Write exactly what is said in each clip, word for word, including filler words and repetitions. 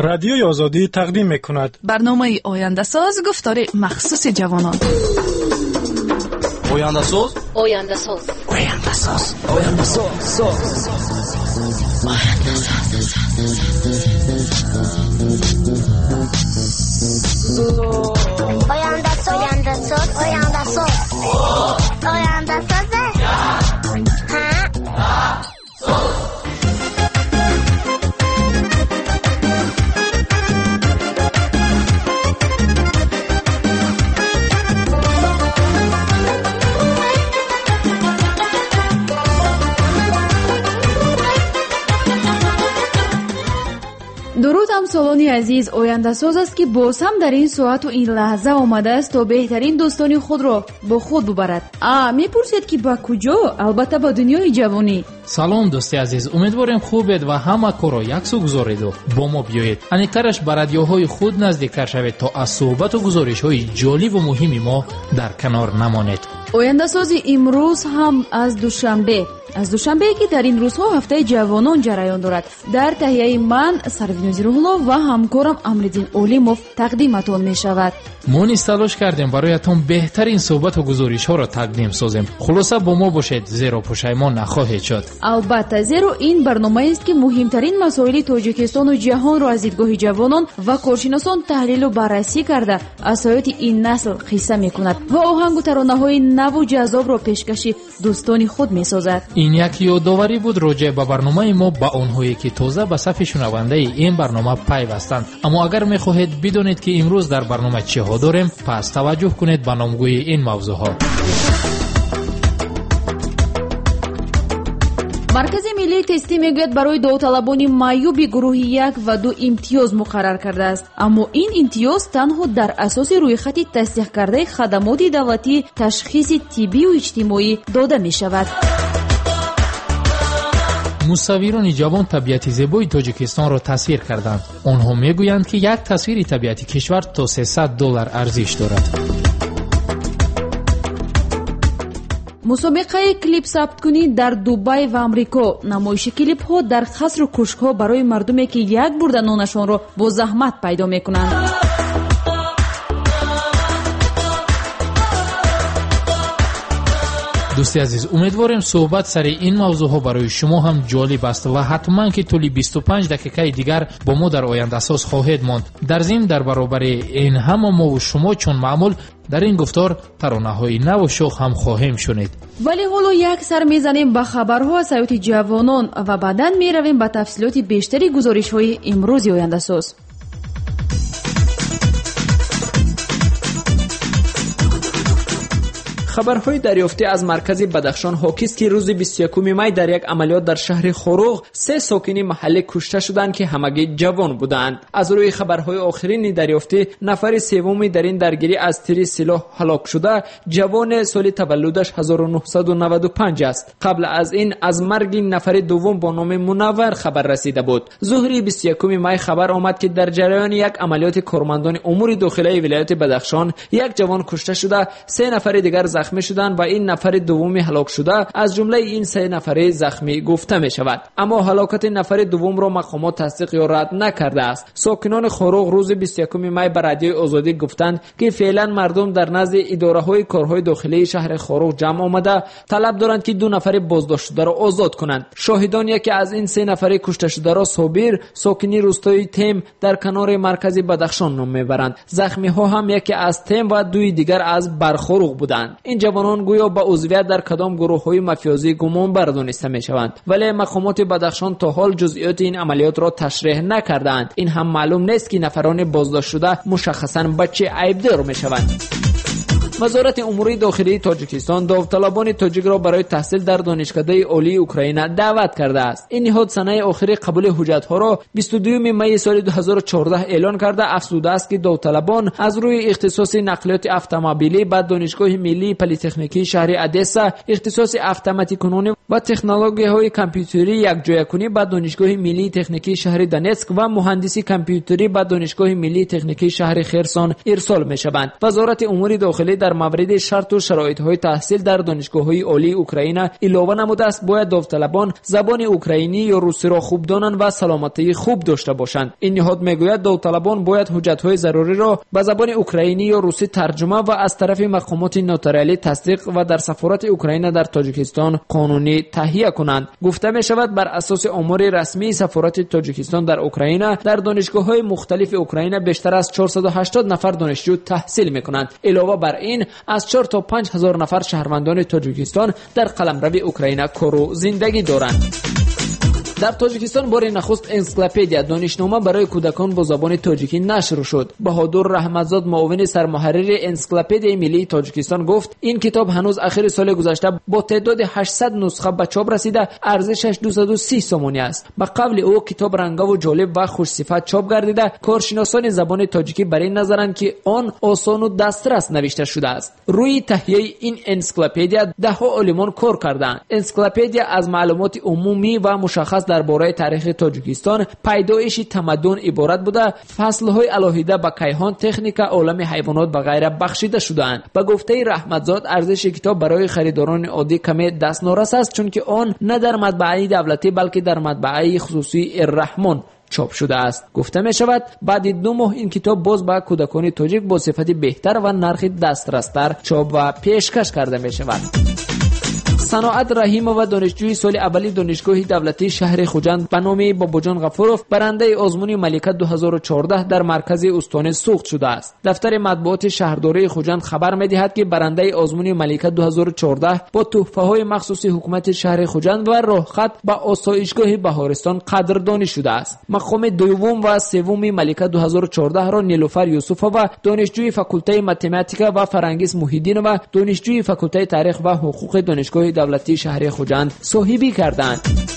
رادیوی آزادی تقدیم می‌کند. برنامه آینده ساز گفتار مخصوص جوانان. آینده ساز آینده ساز آینده ساز آینده ساز آینده ساز آینده ساز آینده ساز آینده ساز آینده ساز درود همسالانی عزیز، آینده ساز است که باز هم در این ساعت و این لحظه آمده است تا بهترین دوستانی خود را با خود ببرد. آ میپرسید که با کجا؟ البته با دنیای جوانی. سلام دوستی عزیز، امیدواریم خوبید و همه کارو یکسو گذارید و با ما بیایید. انیکارش به رادیوهای خود نزدیکتر شوید تا از صحبت و گزارش‌های جالب و مهمی ما در کنار نمانید. آینده ساز امروز هم از دوشنبه از دوشنبه که در این روزها هفته جوانان جریان دارد. در تهیه من سروینوز روح‌الله و همکارم امردین اولیموف تقدیمتان می شود. ما نیز تلاش کردیم برایتان بهترین صحبت و گزارش ها را تقدیم سازیم. خلاصه با ما باشید، زیرا پشیمان نخواهید شد. البته زیرا این برنامه است که مهمترین مسائل تاجیکستان و جهان را از دیدگاه جوانان و کارشناسان تحلیل و بررسی کرده از حیات این نسل قصه می کند و آهنگ و ترانه‌های نو و جذاب را پیشکشی دوستان خود می سازد. این یک یادآوری بود راجع به برنامه ما با آنهایی که تازه به صف شنونده این برنامه پیوستند. اما اگر می خواهید بدونید که امروز در برنامه چه ها داریم، پس توجه کنید به نامگوی این موضوع ها. مرکز ملی تستی میگوید برای داوطلبان معیوب گروه یک و دو امتیاز مقرر کرده است، اما این امتیاز تنها در اساس روی خط تصدیق کرده خدمات دولتی تشخیص طبی و اجتماعی داده می شود. مصوران جوان طبیعت زیبای تاجیکستان را تصویر کردند. آنها میگویند که یک تصویر طبیعت کشور تا سیصد دلار ارزش دارد. مسابقه کلیپ ثبت کنی در دبی و امریکا. نمایش کلیپ ها در قصر و کشک ها برای مردمی که یک برده نانشان را با زحمت پیدا میکنند. دوستی عزیز، امیدواریم صحبت سر این موضوع ها برای شما هم جالب است و حتما که طول بیست و پنج دقیقه دیگر با ما در آینده ساز خواهید ماند. در ضمن در برابر این همه ما و شما چون معمول در این گفتار ترانه‌های نو و شوق هم خواهیم شنید. ولی حالا یک سر میزنیم به خبرها از حیات جوانان و بعداً میرویم به تفصیلات بیشتری گزارش‌های امروز آینده ساز. خبرهای دریافتی از مرکز بدخشان حاکی است که روز بیست و یکم می در یک عملیات در شهر خوروغ سه ساکن محله کشته شدند که همگی جوان بودند. از روی خبرهای آخرین دریافتی نفر سوم در این درگیری از تیر سلاح هلاک شده جوان سال تولدش هزار و نهصد و نود و پنج است. قبل از این از مرگ نفر دوم با نام منور خبر رسیده بود. ظهر بیست و یکم می خبر آمد که در جریان یک عملیات کارمندان امور داخلی ولایت بدخشان یک جوان کشته شده، سه نفر دیگر زخمی شدند و این نفر دومی هلاک شده. از جمله این سه نفر زخمی گفته می شود، اما هلاکت نفر دوم را مقامات تصدیق یا رد نکرده است. ساکنان خوروغ روز بیست و یکم می به رادیوی آزادی گفتند که فعلا مردم در نزد اداره های کارهای داخلی شهر خوروغ جمع آمده طلب دارند که دو نفر بازداشت شده را آزاد کنند. شاهدان یکی از این سه نفر کشته شده را صابر ساکنی روستای تیم در کنار مرکز بدخشان نام میبرند. زخمی ها هم یکی از تیم و دوی دیگر از برخوروغ بودند. این جوانان گویا با عضویت در کدام گروه‌های مافیازی گمان بردانسته می‌شوند، ولی مقامات بدخشان تا حال جزئیات این عملیات را تشریح نکردند. این هم معلوم نیست که نفران بازداشت شده مشخصاً به چه عیبدار می‌شوند. وزارت امور داخلی تاجیکستان داوطلبان تاجیک را برای تحصیل در دانشکده عالی اوکراین دعوت کرده است. این نهاد سنه آخر قبول حجت‌ها را بیست و دوم می سال دو هزار و چهارده اعلان کرده افزوده است که داوطلبان از روی اختصاص نقلیات اتومبیلی به دانشگاه ملی پلی‌تکنیکی شهر ادسا، اختصاص اتوماتیک‌کنونی و تکنولوژی‌های کامپیوتری یکجایکنی به دانشگاه ملی تکنیکی شهر دونتسک و مهندسی کامپیوتری به دانشگاه ملی تکنیکی شهر خرسون ارسال می‌شوند. وزارت امور داخلی در در مورد شرط و شرایط‌های تحصیل در دانشگاه‌های عالی اوکراین علاوه نموده است باید داوطلبان زبان اوکراینی یا روسی را خوب دانند و سلامتی خوب داشته باشند. این نهاد میگوید داوطلبان باید حجت‌های ضروری را به زبان اوکراینی یا روسی ترجمه و از طرف مقامات نوتاریالی تصدیق و در سفارت اوکراین در تاجیکستان قانونی تهیه کنند. گفته می شود بر اساس آمار رسمی سفارت تاجیکستان در اوکراین در دانشگاه‌های مختلف اوکراین بیشتر از چهارصد و هشتاد نفر دانشجو تحصیل می‌کنند. علاوه بر این از چهار تا پنج هزار نفر شهروندان تاجیکستان در قلمرو اوکراین کار و زندگی دارند. در تاجیکستان بار نخست انسیکلوپدیا دانشنامه برای کودکان با زبان تاجیکی نشر شد. بهادر رحمتزاد معاون سرمحرر انسیکلوپدیای ملی تاجیکستان گفت این کتاب هنوز اخر سال گذشته با تعداد هشتصد نسخه به چاپ رسیده ارزشش دویست و سی سومانی است. به قول او کتاب رنگا و جالب و خوش صفت چاپ گردیده. کارشناسان زبان تاجیکی برای نظرند که آن آسان و دسترس نوشته شده است. روی تهیه این انسیکلوپدیا ده ها عالمان کار کردند. انسیکلوپدیا از معلومات عمومی و مشخص درباره تاریخ تاجیکستان، پیدایش تمدن عبارت بوده. فصل‌های علاهیده به کیهان، تکنیک، عالم حیوانات و غیره بخشیده شده‌اند. به گفته رحمتزاد ارزش کتاب برای خریداران عادی کمی دستنارس است چون که آن نه در مطبعه دولتی بلکه در مطبعه خصوصی الرحمن چاپ شده است. گفته می شود بعد دو ماه این کتاب باز به کودکان تاجیک با صفت بهتر و نرخ دسترستر چاپ و پیشکش کرده می شود. صناعت رحیمова دانشجوی سال اولی دانشگاه دولتی شهر خوجند به نام باباجان غفوروف برنده آزمون ملکه دو هزار و چهارده در مرکز استان سوخت شده است. دفتر مطبوعات شهرداری خوجند خبر می‌دهد که برنده آزمون ملکه دو هزار و چهارده با تحفه‌های مخصوصی حکومت شهر خوجند و راهخط به آسایشگاه بهارستان قدردانی شده است. مقام دوم و سوم ملکه دو هزار و چهارده را نیلوفر یوسفova دانشجوی فاکولته متماتیک و فرانگیس محیدینova دانشجوی فاکولته تاریخ و حقوق دانشگاه دولتی شهر خوجند صاحبی کردند.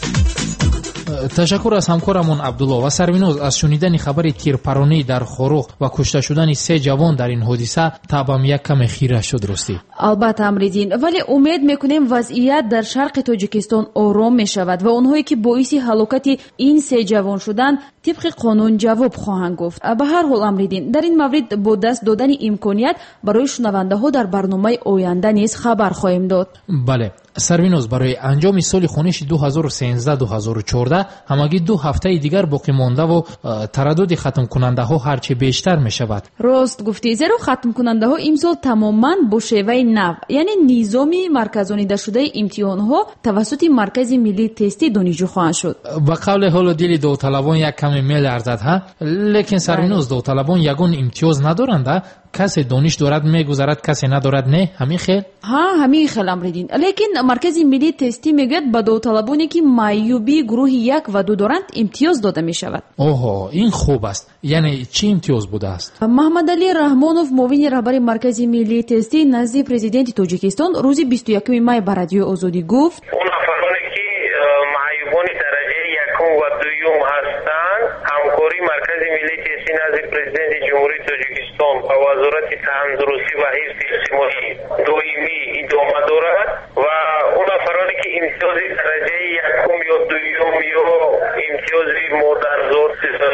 تشکر از همکارمون عبدالله و سرینوز. از شنیدن خبر تیرپرانی در خوروغ و کشته شدن سه جوان در این حادثه طبعا یک کم خیره شد. راستی البته امریدین، ولی امید میکنیم وضعیت در شرق تاجیکستان آرام میشود و اونهایی که باعث هلاکت این سه جوان شدند طبق قانون جواب خواهند گفت. به هر حال امریدین، در این مورد با دست دادن امکانیت برای شنونده ها در برنامه آینده نیز خبر خواهیم داد. بله سروینوز، برای انجام سال خونش دو هزار و سیزده دو هزار و چهارده همگی دو هفته دیگر باقی مانده و تردد ختم کننده ها هرچه بیشتر می شود. راست گفتی، زیرا ختم کننده ها امسال تماما با شیوه نو، یعنی نظامی مرکزانیده شده امتحان ها توسط مرکز ملی تستی دانشجو خواهند شد. با قول حال و دل داوطلبان یک کمی میل ارزد ها، لیکن سروینوز داوطلبان یگان امتیاز ندارند. کسی دانش دارد میگذرد، کسی ندارد نه، همین خیل؟ ها همین خیل امریدین. لیکن مرکز ملی تستی میگوید به داوطلبانی که معیوبی گروه یک و دو دارند امتیاز داده می شود. اوه این خوب است. یعنی چی امتیاز بوده است؟ محمد علی رحمانوف معاون رهبر مرکز ملی تستی نزد پرزیدنت تاجیکستان روز بیست و یکم می به رادیو آزادی گفت اون افرادی که معیوبان درجه یکم و دوم هستند همکاری مرکز ملی تستی نزد پرزیدنت جمهوری تاجیکستان و وزارت تندرستی و حفظ اجتماعی دائمی ادامه دارد و اون افرادی که امتیاز درجه یکم یا دوم یا امتیاز مادرزاد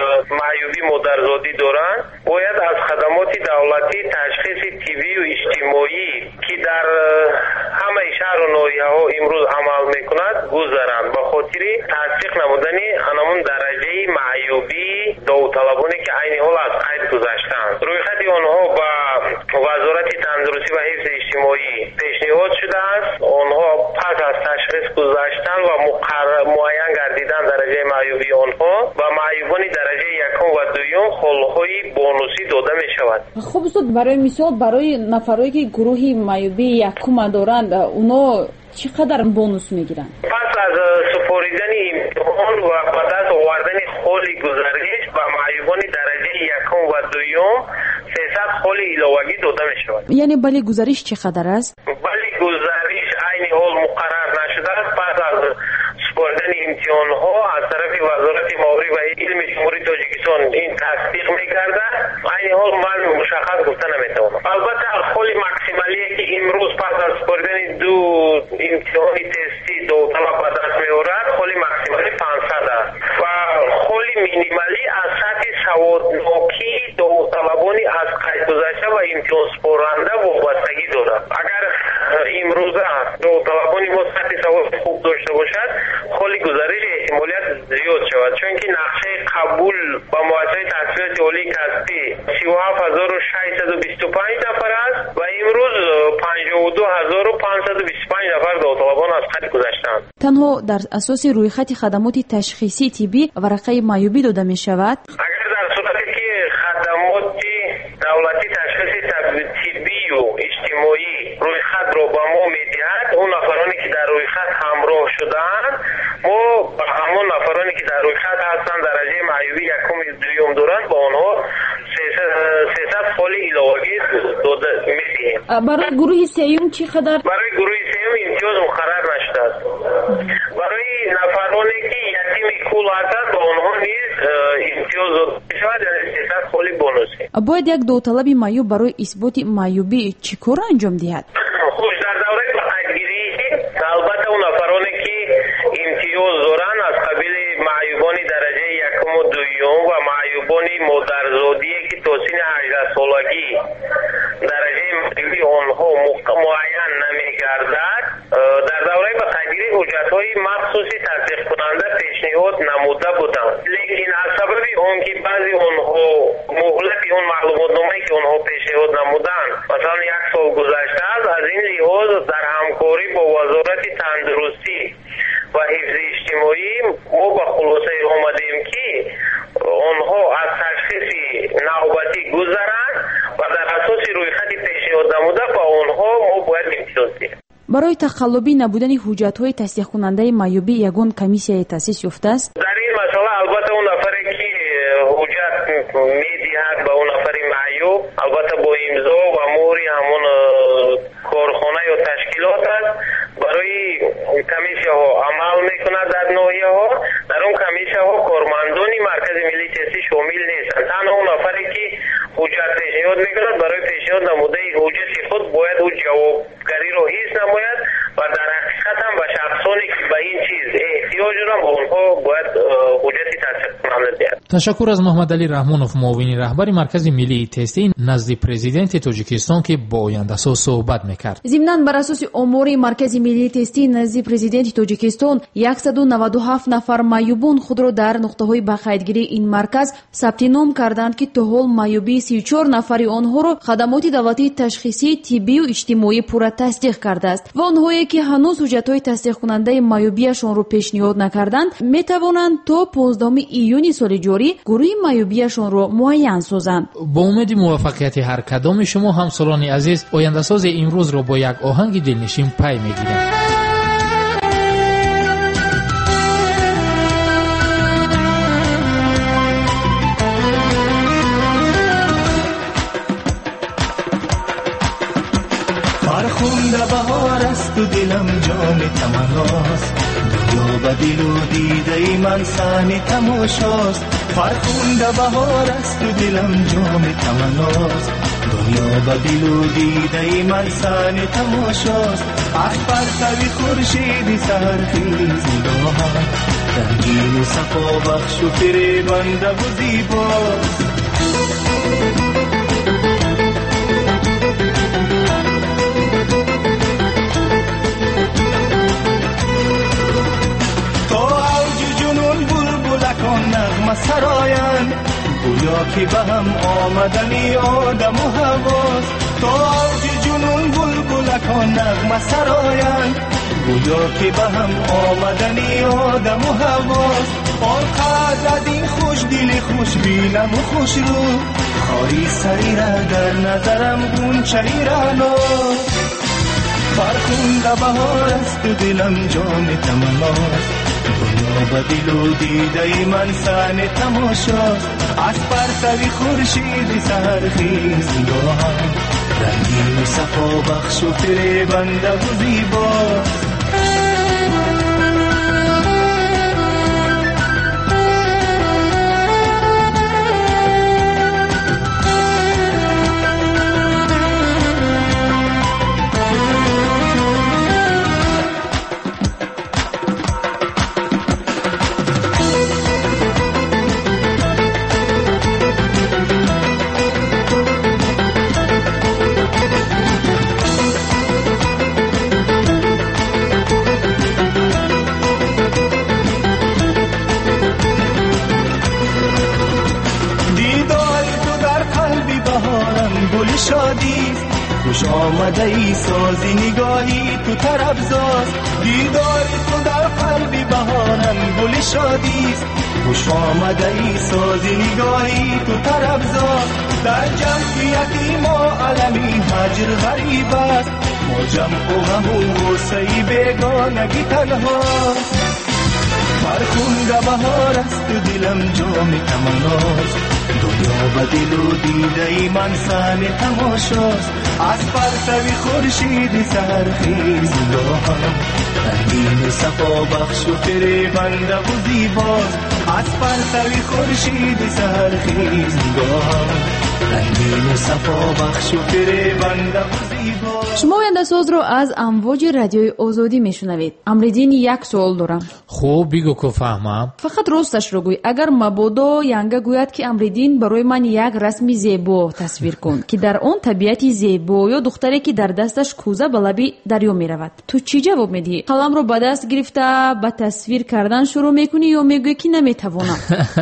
معیوبی مادرزادی دارند باید از خدمات دولتی تشخیص طبی و اجتماعی که در همه شهر و ناحیه ها امروز عمل میکند گذرند به خاطر تصدیق نمودن همون درجه معیوبی داوطلبانی که عین حال از قید گذشتند. رویخط آنها با وزارت تندرستی و حفظ اجتماعی پیشنهاد شده است. آنها پس از تشخیص گذشتن و مقرر معین گردیدن درجه معیوبی آنها و معیوبان درجه یکم و دوم خلق‌های بونوسی داده می شود. خب استاد، برای مثال برای نفرایی که گروه معیوبی یکم دارند اونا چقدر بونوس میگیرند؟ پس از سپاریدن امتحان و بعد از آوردن خال گزارش و معیوبان درجه یکم و دوم سیصد خال علاوه‌ای داده می شود. یعنی بله گزارش چقدر است؟ بله گزارش عین حال مقرر نشده است. پس از سپاریدن امتحان ها از طرف وزارت مالی و علم جمهوری تاجیکستان این تصدیق می‌گردد. عین حال من مشخص گفته نمی‌توانم. البته خال ماکسیمالی که امروز پس از سپاریدن دو امتحان تستی داوطلب به دست می‌آورد خال ماکسیمالی پانصد است و خال مینیمالی از سطح سوادناکی داوطلبانی از قید گذشته و امتحان سپارنده وابستگی دارد. با مؤسسه تحصیلات عالی کسبی سی و هفت هزار و ششصد و بیست و پنج نفر است و امروز پنجاه و دو هزار و پانصد و بیست و پنج نفر داوطلبان از خط گذشتند. تنها در اساس رویخط خدمات تشخیصی طبی ورقه معیوبی داده می شود. اگر در صورتی که خدمات دولتی تشخیص طبی و اجتماعی رویخط را با ما میدهد، اون نفرانی که در رویخط همراه شدند ما با همون نفرانی که در رویخط هستند درجه معیوبی یکم دوم دارند با آنها سیصد سال علاوگی داده میدهیم. برای گروه سیوم چی خدر؟ برای گروه سیوم امتیاز مقرر نشده است. برای نفرانی که یتیم کول هستند با آنها نیز امتیاز داده میشود، یعنی سیصد سال بونوسی. باید یک داوطلب معیوب برای اثبات معیوبی چی کار انجام دهد؟ خوش در دوره بقیدگیری البته اون نفرانی که امتیاز دارن از قبیل معیوبان درجه یکم و دوم و معیوبان مادرزادی که تا سن هجده سالگی درجه معیوبی آنها معین نمیگردد، در دوره بقیدگیری حجت‌های مخصوصی تصدیق کننده پیشنهاد نموده بودند، لیکن از سبب اون که بعضی اونها مهلت اون معلومات نامه‌ای که اونها پیشنهاد نمودند مثلا یک سال گذشته است، از این لحاظ در همکاری با وزارت تندرستی و حفظ اجتماعی ما با خلاصه آمدیم که آنها از تشخیص نوبتی گذرند و در اساس رویخط پیشنهاد نموده با آنها ما باید امتیاز دهیم. برای تقلبی نبودن حجت‌های تصدیق کننده معیوبی یگان کمیسیه تأسیس یافته است. در این مسئله البته اون نفری که حجت میدهد به اون نفر معیوب البته با امضا و مهر همون کارخانه یا تشکیلات است، برای کمیسیه ها عمل میکند. در ناحیه ها در اون کمیسیه ها کارمندان مرکز ملی تستی شامل نیستند، تنها اون نفری که حجت پیشنهاد میکند برای پیشنهاد نموده حجت خود باید او جوابگری را حیث نماید و در حقیقت هم به شخصانی که به این چیز احتیاج دارند اونها باید حجتی تصدیق کننده دهند. تشکر از محمد علی رحمانوف، معاون رهبر مرکز ملی تستی نزد پرزیدنت تاجیکستان که با آینده ساز صحبت میکرد. ضمناً بر اساس امور مرکز ملی تستی نزد پرزیدنت تاجیکستان صد و نود و هفت نفر معیوبان خود را در نقطه‌های بقیدگیری این مرکز ثبت نام کردند که تا حال معیوبی سی و چهار نفری آنها را خدمات دولتی تشخیصی طبی و اجتماعی پورا تصدیق کرده است و آنهایی که هنوز حجت‌های تصدیق کننده معیوبیشان را پیشنهاد نکردند میتوانند تا پانزدهم ایون سال جاری گروه معیوبیشان را معین سازند. با امید موفقیت هر کدام شما همسالان عزیز، آینده ساز امروز را با یک آهنگ دلنشین پی میگیریم. فرخنده بهار است و دلم جام تمناست، دنیا به دل و دیده من صحن تماشاست. فرخنده بهار است و دلم جام تمناست، دنیا به دل و دیده من صحن تماشاست. اخبر سوی خورشید سحرخیز نگاهم، رنگین و صفا بخش و فریبنده و زیباست. سراین گویا که به هم آمدنی آدم و هواست، تا اوج جنون بلبلکان نغمه سراین گویا که به هم آمدنی آدم و هواست. آنقدر از این خوش دل خوش بینم و خوش رو، خواهی سری را در نظرم گونچه‌ای رعناست. فرخنده بهار است و دلم جام تمناست، دنیا به دل و دیده من صحن تماشاست. از پرتوی خورشید سحرخیز نگاهم، رنگین و صفا بخش و فریبنده و زیباست. شادی است. خوش آمده ای سازی نگاهی تو طربزاز، دیدار تو در قلبی بهارم گل شادی است. خوش آمده ای سازی نگاهی تو طربزاز، در جمعیتی ما علمی هجر غریب است. ما جمع و غم و غصه بیگانگی تنهاست. فرخنده بهار است و دلم جام تمناست. دنیا و دل و دیده ای من سن تماشاست. از پرتوی خورشید سحرخیز نگاهم رنگین صفا بخش و فریبنده و زیباست. از پرتوی خورشید سحرخیز نگاهم رنگین صفا بخش و فریبنده و زیباست. شما آینده ساز رو از امواج رادیوی آزادی میشنوید. امریدین یک سوال دارم. خوب بگو که فهمم. فقط راستش رو گوی. اگر مبادا ینگه گوید که امریدین برای من یک رسمی زیبا تصویر کن که در اون طبیعتی زیبا یا دختری که در دستش کوزه به لبی دریا میرود، تو چی جواب میدی؟ قلم رو به دست گرفته به تصویر کردن شروع میکنی یا میگویی که نمیتوانم؟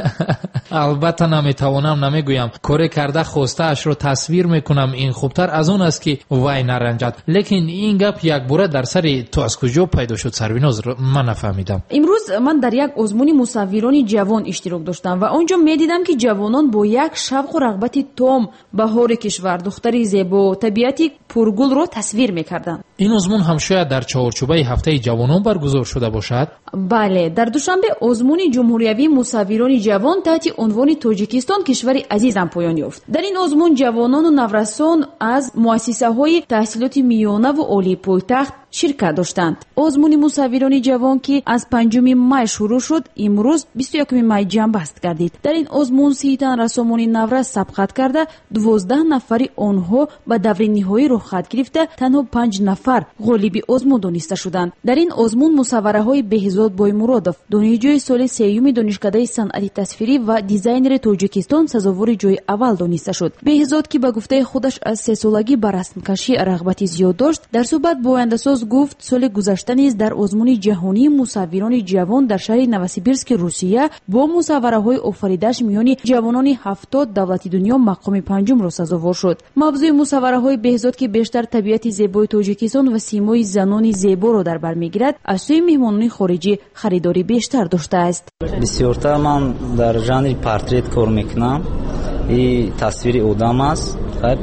البته نمیتوانم نمیگویم. کار کرده خواسته اش رو تصویر میکنم. این خوبتر از اون است که وای نرنجد. لیکن این گپ یک باره در سر تو از کجا پیدا شد سرویناز؟ من نفهمیدم. امروز من در یک آزمون مصوران جوان اشتراک داشتم و اونجا میدیدم که جوانان با یک شوق و رغبت تام بهار کشور، دختری زیبا، طبیعتی پرگل رو تصویر میکردند. این آزمون هم شاید در چهارچوبه هفته جوانان برگزار شده باشد. بله، در دوشنبه آزمون جمهوریوی مصوران جوان تحت عنوان تاجیکستان کشوری عزیزم پایان یافت. در این آزمون جوانان و نورسان از مؤسسه‌های تحصیلات میانه و عالی پایتخت شرکت داشتند. آزمون مصوران جوان که از پنجم می شروع شد، امروز بیست و یکم می جمع بست گردید. در این آزمون سی تن رسامان نورس سبقت کرده، دوازده نفری آنها به دور نهایی رخ گرفته، تنها پنج نفر غالب آزمون دانسته شدند. در این آزمون مصوره های بهزاد بایمرادov، دانشجوی سال سیوم دانشکده صنعت تصویری و دیزاینر تاجیکستان سزاوار جای اول دانسته شد. بهزاد که به گفته خودش از سه سالگی به رسم کشی رغبتی زیاد داشت، در صحبت با آینده ساز گفت سال گذشته نیز در آزمون جهانی مصوران جوان در شهر نوسیبیرسک روسیه با مصوره های آفریده‌اش میان جوانان هفتاد دولت دنیا مقام پنجم را سزاوار شد. موضوع مصوره های بهزاد که بیشتر طبیعت زیبای تاجیکستان و سیمای زنان زیبا را در بر میگیرد، از سوی مهمانان خارجی خریداری بیشتر داشته است. بسیارتر من در ژانر پورتریت کار میکنم. این تصویر آدم است،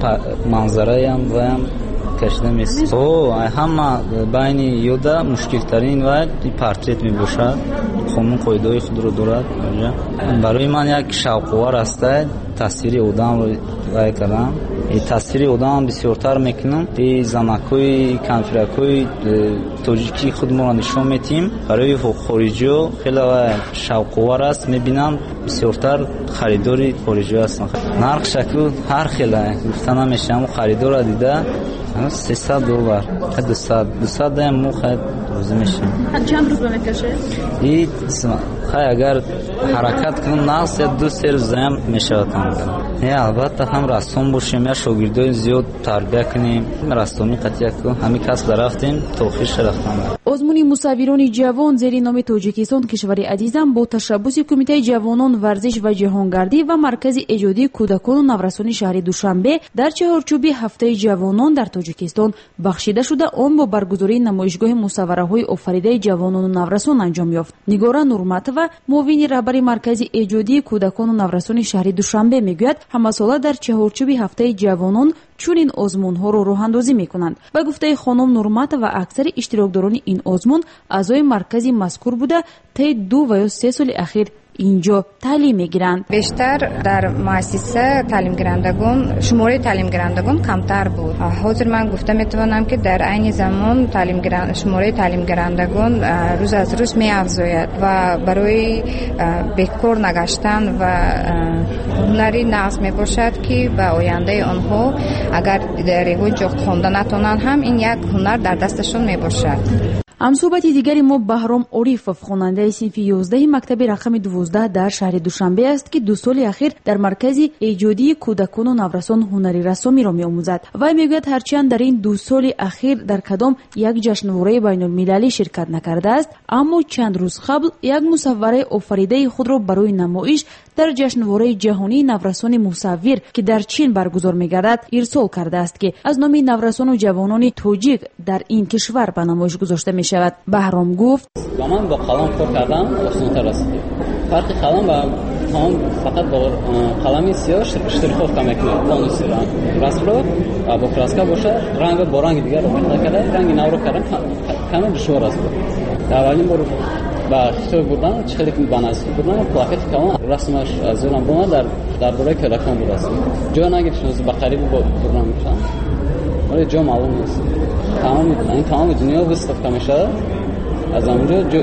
منظره هم و هم کشیده میست. او همه بین یودا مشکل ترین و پورتریت میباشد. خانم قاعده خود رو دارد. برای من یک شوق‌آور است تصویر آدم رو رای کردم. این تصویر آدم بسیارتر میکنم. این زنکوی کنفرکوی تاجیکی خود ما نشون میتیم. برای خارجی خیلی شوق‌آور است. میبینم بسیارتر خریداری خارجی هستن. نرخ شکل هر خیلی گفتن نمیشه. خریدار دیده سیصد دلار دویست دام مو خد روزی میشه. چند روز میکشه؟ این خیلی اگر حرکت کنم نقص دو سه روز هم میشه. نه البته هم رسوم باشیم یا شاگردای زیاد تربیت کنیم. رسومی قطعی کنیم. همین کس رفتیم توفیق رفتیم. آزمون مصوران جوان زیر نام تاجیکستان کشوری عزیزم با تشبث کمیته جوانان ورزش و جهانگردی و مرکز ایجادی کودکان و نورسان شهر دوشنبه در چهارچوب هفته جوانان در تاجیکستان بخشیده شده. آن با برگزاری نمایشگاه مصوره های آفریده جوانان و نورسان انجام یافت. نگارا نورماتова معاون رهبر مرکز ایجادی کودکان و نورسان شهر دوشنبه میگوید همه ساله در چهارچوب هفته جوانان چونین آزمون ها رو راه اندازی میکنند. به گفته خانم نورماتова اکثر اشتراکداران این آزمون اعضای مرکزی مذکور بوده طی دو و یا سه سال اخیر اینجا تعلیم میگیرند. بیشتر در مؤسسه تعلیم گیرندگان شماره تعلیم گیرندگان کمتر بود. حاضر من گفته میتوانم که در عین زمان تعلیم گیرند شماره تعلیم گیرندگان روز از روز میافزاید و برای بکار نگشتن و هنری نقص میباشد که به آینده آنها اگر در یگان جا خوانده نتونن هم این یک هنر در دستشون میباشد. ҳамсӯҳбати дигари мо баҳром орифов хонандаи синфи ёздаҳи мактаби рақами дувоздаҳ дар шаҳри душанбе аст, ки ду соли ахир дар маркази эҷодии кӯдакону наврасон ҳунари рассомиро меомӯзад. вай мегӯяд ҳарчанд дар ин ду соли ахир дар кадом як ҷашнвораи байнулмилалӣ ширкат накардааст, аммо чанд рӯз қабл як мусаввараи офаридаи худро барои намоиш дар ҷашнвораи ҷаҳонии наврасони мусаввир, ки дар чин баргузор мегардад, ирсол кардааст, ки аз номи наврасону ҷавонони тоҷик дар ин кишвар ба намоиш гузошта мешавад. баҳром гуфт: ба ман бо қалам кор кардан осонтар аст. фарқи қалам ва том фақат бо қалами сиёҳ штриховка мекунад. тонуси расмро бо краска боша, ранг бо ранги дигар омехта карда, ранги навро кардан каме душвор аст. аввалин бор ба хитой бурдан чихеле ба насиб бурдан плакати калон расмаш зӯрам бона дар дар бораи кӯдакон будааст. ҷо нагирифтам ба қариб бурдан мекунам. ولی جا معلوم نیست. تمام این تمام دنیا وستفته میشه. از اونجا جو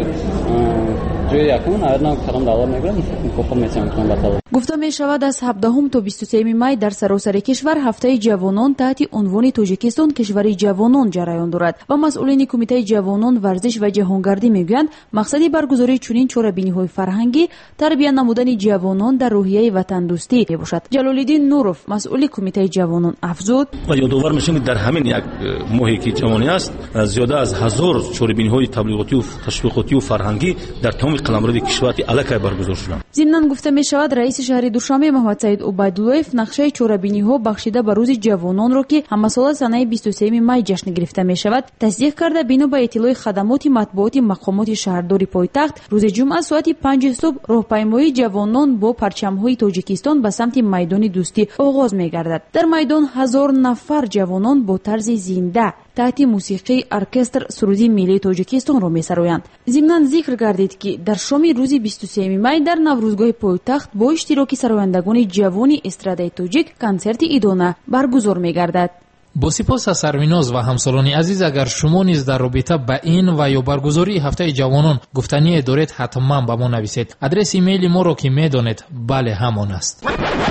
جوی یکم هرنام کلام دلار میگیرن میکوفر میتونم کنم بطور. گفته میشود از هفدهم تا بیست و سوم می در سراسر کشور هفته جوانان تحت عنوان تاجیکستان کشور جوانان جریان دارد و مسئولین کمیته جوانان ورزش و جهانگردی میگویند مقصد برگزاری چنین چهاربینی‌های فرهنگی تربیت نمودن جوانان در روحیه وطن دوستی میباشد. جلال‌الدین نوروف مسئول کمیته جوانان افزود: و یادآور میشیم در همین یک ماهی که جوانی است زیاده از هزار چهاربینی‌های تبلیغاتی و تشویقاتی و فرهنگی در تمام قلمرو کشور الکای برگزار شدند. ضمن گفته میشود رئیس شهر دوشنبه محمد سعید عبیداللهیف نقشه چهاربینی‌ها بخشیده به روز جوانان را که همسال سنه بیست و سوم می جشن گرفته میشود تصدیق کرده. بنا به اطلاع خدمات مطبوعاتی مقامات شهرداری پایتخت روز جمعه ساعت پنج صبح راهپیمایی جوانان با پرچم‌های تاجیکستان به سمت میدان دوستی آغاز می‌گردد. در میدان هزار نفر جوانان با طرز زنده تحت موسیقی ارکستر سرودی ملی تاجیکستان را می‌سرایند. ضمن ذکر گردید که در شام روز بیست و سوم می در نوروزگاه پایتخت با اشتراک سرایندگان جوانی استرادای تاجیک کنسرت ایدانه برگزار می‌گردد. با سپاس از سرویناز و همسالان عزیز، اگر شما نیز در رابطه با این و یا برگزاری هفته جوانان گفتنی دارید حتما به ما نویسید. آدرس ایمیل ما را که میدانید بله همان است.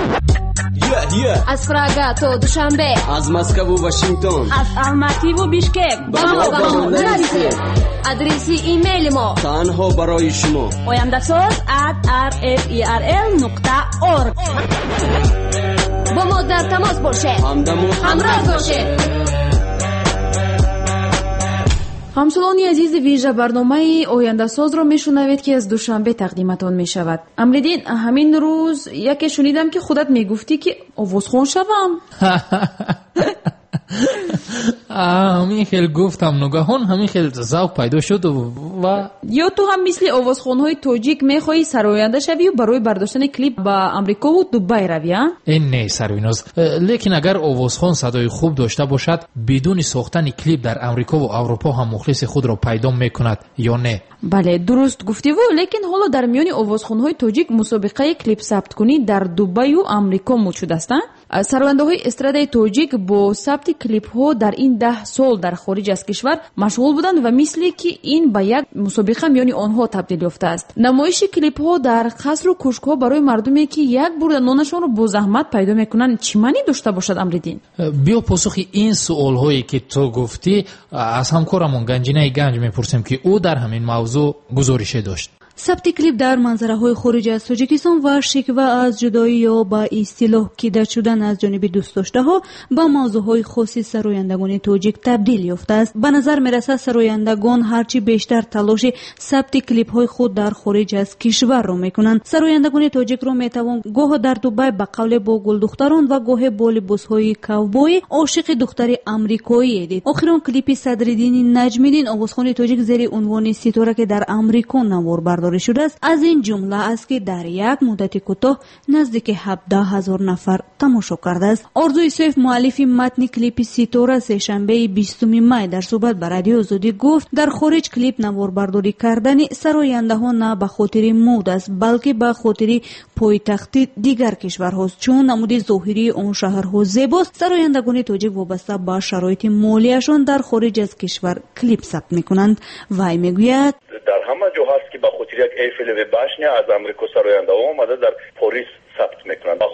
Yeah, yeah. از پراگا تا دوشنبه، از مسکو و واشنگتن، از الماتی و بیشکک با ما با ما نویسید. آدرسی ایمیل ما تنها برای شما oyandasaz at r f e r l نقطه org. با ما در تماس باشه، همراه باشه. ҳамсолони азизи вижа барномаи ояндасозро мешунавед ки аз душанбе тақдиматон мешавад. амридин, ҳамин рӯз яке шунидам ки худат мегуфтӣ ки овозхон шавам. ҳамин хел гуфтам, ногаҳон ҳамин хел завқ пайдо шуд ва ё ту ҳам мисли овозхонҳои тоҷик мехоҳӣ сароянда шавӣ ва барои бардоштани клип ба амрикову дубай равӣ? ин не сарвиноз, лекин агар овозхон садои хуб дошта бошад, бидуни сохтани клип дар амрикову аврупо ҳам мухлиси худро пайдо мекунад ё не? бале, дуруст гуфтиву, лекин ҳоло дар миёни овозхонҳои тоҷик мусобиқаи клипсабткунӣ дар дубаю амрико муд шудааст. сарояндаҳои эстрадаи тоҷик бо сабти клипҳо дар ин даҳ сол дар хориҷ аз кишвар машғул буданд ва мисли ки ин ба як мусобиқа миёни онҳо табдил ёфтааст. намоиши клипҳо дар қасру кӯшкҳо барои мардуме ки як бурда нонашонро бо заҳмат пайдо мекунанд чӣ маънӣ дошта бошад? амридин, биё посухи ин суолҳое ки ту гуфтӣ аз ҳамкорамон Ганҷинаи Ганҷ мепурсем ки ӯ дар ҳамин мавзӯъ гузорише дошт. сабти клип дар манзараҳои хориҷ аз тоҷикистон ва шиква аз ҷудоӣ ё ба истилоҳ кида шудан аз ҷониби дӯстдоштаҳо ба мавзӯъҳои хоси сарояндагони тоҷик табдил ёфтааст. ба назар мерасад сарояндагон ҳарчи бештар талоши сабти клипҳои худ дар хориҷ аз кишварро мекунанд. сарояндагони тоҷикро метавон гоҳо дар дубай ба қавле бо гулдухтарон ва гоҳе бо либосҳои ковбоӣ ошиқи духтари амрикоие дид. охирон клипи Садриддини Наҷмиддин овозхони тоҷик зери унвони ситора ки дар амрико навор бардорӣ шудааст аз ин ҷумла аст ки дар як муддати кӯтоҳ наздики ҳабдаҳ ҳазор нафар тамошо кардааст. орзу исоев муаллифи матни клипи ситора сешанбеи бистуми май дар суҳбат ба радиои Озодӣ гуфт дар хориҷ клип наворбардорӣ кардани сарояндаҳо на ба хотири муд аст, балки ба хотири пойтахти дигар кишварҳост. чун намуди зоҳирии он шаҳрҳо зебост, сарояндагони тоҷик вобаста ба шароити молияшон дар хориҷ аз кишвар клип сабт мекунанд. вай мегӯяд дар ҳама ҷо ҳаст ки ба хотири як эйфелеви башня аз амрико сарояндаҳо омада дар Порис сабт мекунанд. ба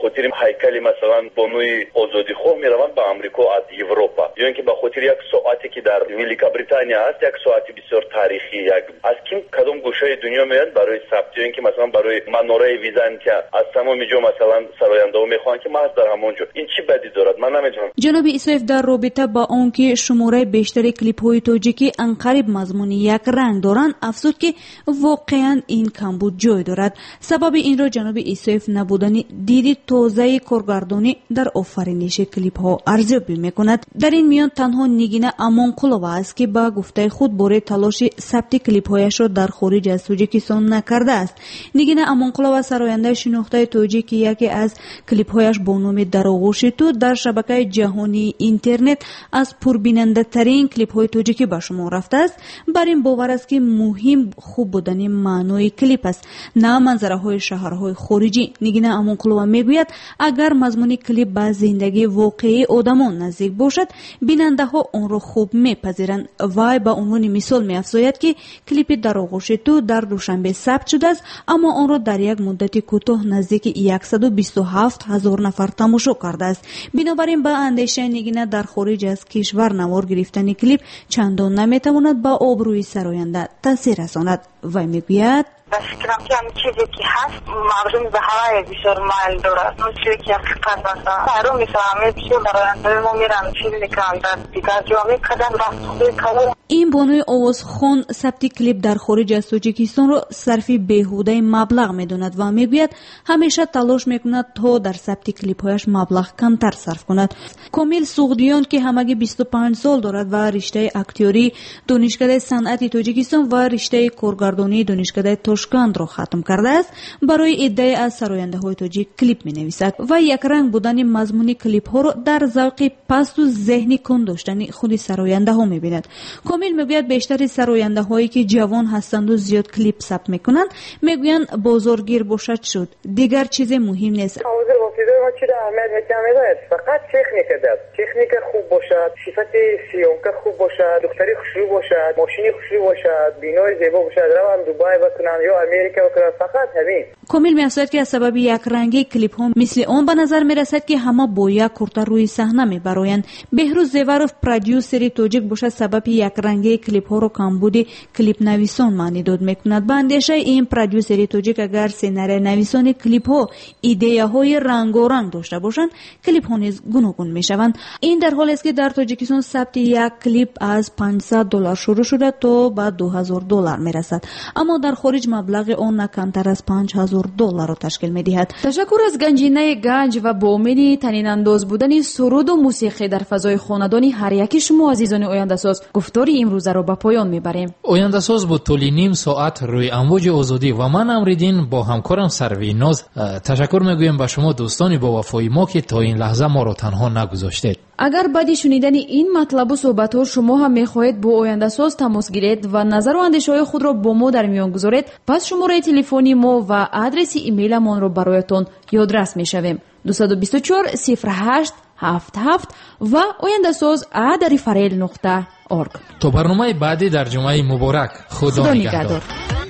خاطر هیکل مثلا بانوی آزادی خواه میروند به امریکا از اروپا یا اینکه به خاطر یک ساعتی که در ویلیکا بریتانیا است، یک ساعتی بسیار تاریخی، یک از کیم کدام گوشه دنیا میاد برای ثبت یا اینکه مثلا برای مناره ویزن که از تمام جا مثلا سراینده میخوان که محض در همونجا. این چی بدی دارد؟ من نمیدونم. جناب ایسایف در رابطه با آنکه شماره بیشتر کلیپ های تاجیکی انقریب مضمون یک رنگ دارند افزود که واقعا این کمبود جای دارد. سبب این را جناب ایسایف نبودن دید تازه کارگردانی در آفرینش کلیپ ها ارزیابی میکند. در این میان تنها نگینه امانقلووا است که با گفته خود باره تلاش ثبت کلیپ هایش را در خارج از تاجیکستان نکرده است. نگینه امانقلووا سراینده شناخته تاجیک یکی از کلیپ هایش با نام در آغوش تو در شبکه جهانی اینترنت از پربیننده ترین کلیپ های تاجیکی به شما رفته است. بر این باور است که مهم خوب بودن معنای کلیپ است، نه منظره های شهرهای خارجی. نگینه امانقلووا میگوید اگر مضمون کلیپ به زندگی واقعی آدمان نزدیک باشد بیننده ها آن را خوب میپذیرند. وای به عنوان مثال میافزاید که کلیپ در آغوش تو در دوشنبه ثبت شده است اما آن را در یک مدت کوتاه نزدیک صد و بیست و هفت هزار نفر تماشا کرده است. بنابراین با اندیشه نگینه در خارج از کشور نوار گرفتن کلیپ چندان نمیتواند با آبروی سراینده تاثیر رساند. وی میگوید در فکرم که همین چیزی که هست مردم به هوای بسیار مایل دارد. اون چیزی که حقیقت است معلوم نیست همه بسیار براینده ما میرن چیزی میکنن در دیگر جا میکردن رفت میکنن. این بانوی آوازخوان ثبت کلیپ در خارج از تاجیکستان را صرف بیهوده مبلغ میداند و میگوید همیشه تلاش میکند تا در ثبت کلیپ هایش مبلغ کمتر صرف کند. کامیل سوغدیان که همگی بیست و پنج سال دارد و رشته اکتوری دانشکده صنعت تاجیکستان و رشته کارگردانی دانشکده تاشکند را ختم کرده است، برای ادعای از سراینده های تاجیک کلیپ می نویسد و یک رنگ بودن مضمون کلیپ ها را در ذوق پست و ذهنی کند داشتن خود سراینده ها می بیند. کامیل میگوید بیشتر سراینده هایی که جوان هستند و زیاد کلیپ ثبت میکنند میگویند بازارگیر باشد شد، دیگر چیز مهم نیست. حاضر واسیده ما چی در اهمیت میکنه فقط تکنیک دست تکنیک خوب باشد، صفت سیامکه خوب باشد، دختری خوشرو باشد، ماشینی خوشرو باشد، بینای زیبا باشد، روان دبی بکنن یا امریکا بکنن، فقط همین. کامیل می‌افزاید که از سبب یک رنگی کلیپ ها مثل آن به نظر میرسد که همه با یک کرته روی صحنه میبرایند. بهروز زیورف پرودیوسر تاجیک باشد سبب یک رنگی کلیپ ها را کمبود کلیپ نویسان معنی داد میکند. به اندیشه این پرودیوسر تاجیک اگر سیناری نویسان کلیپ ها ایده های رنگارنگ داشته باشند کلیپ ها نیز گوناگون میشوند. این در حالی است که در تاجیکستان ثبت یک کلیپ از پانصد دلار شروع شده تا به دو هزار دلار میرسد، اما در خارج مبلغ آن نه کمتر از پنج هزار دلار را تشکیل میدهد. تشکر از گنجینه گنج و با امید تنین انداز بودن سرود و موسیقی در فضای خاندانی هر یکی شما عزیزان آینده ساز گفتار امروز را به پایان میبریم. آینده ساز با طول نیم ساعت روی امواج آزادی و من امریدین با همکارم سروی ناز تشکر میگویم به شما دوستانی با وفای ما که تا این لحظه ما را تنها نگذاشتید. اگر بعد شنیدن این مطلب و صحبت‌ها شما هم می‌خواهید با آینده ساز تماس گیرید و نظر و اندیشه‌های خود را با ما در میان گذارید، پس شماره تلفنی ما و آدرس ایمیل ما را برایتان یادرس می‌شویم. دو دو چهار صفر هشت هفت هفت و آینده ساز اداری فریل نقطه اورگ. تا برنامه بعدی در جمعه مبارک. خدا, خدا نگهدار.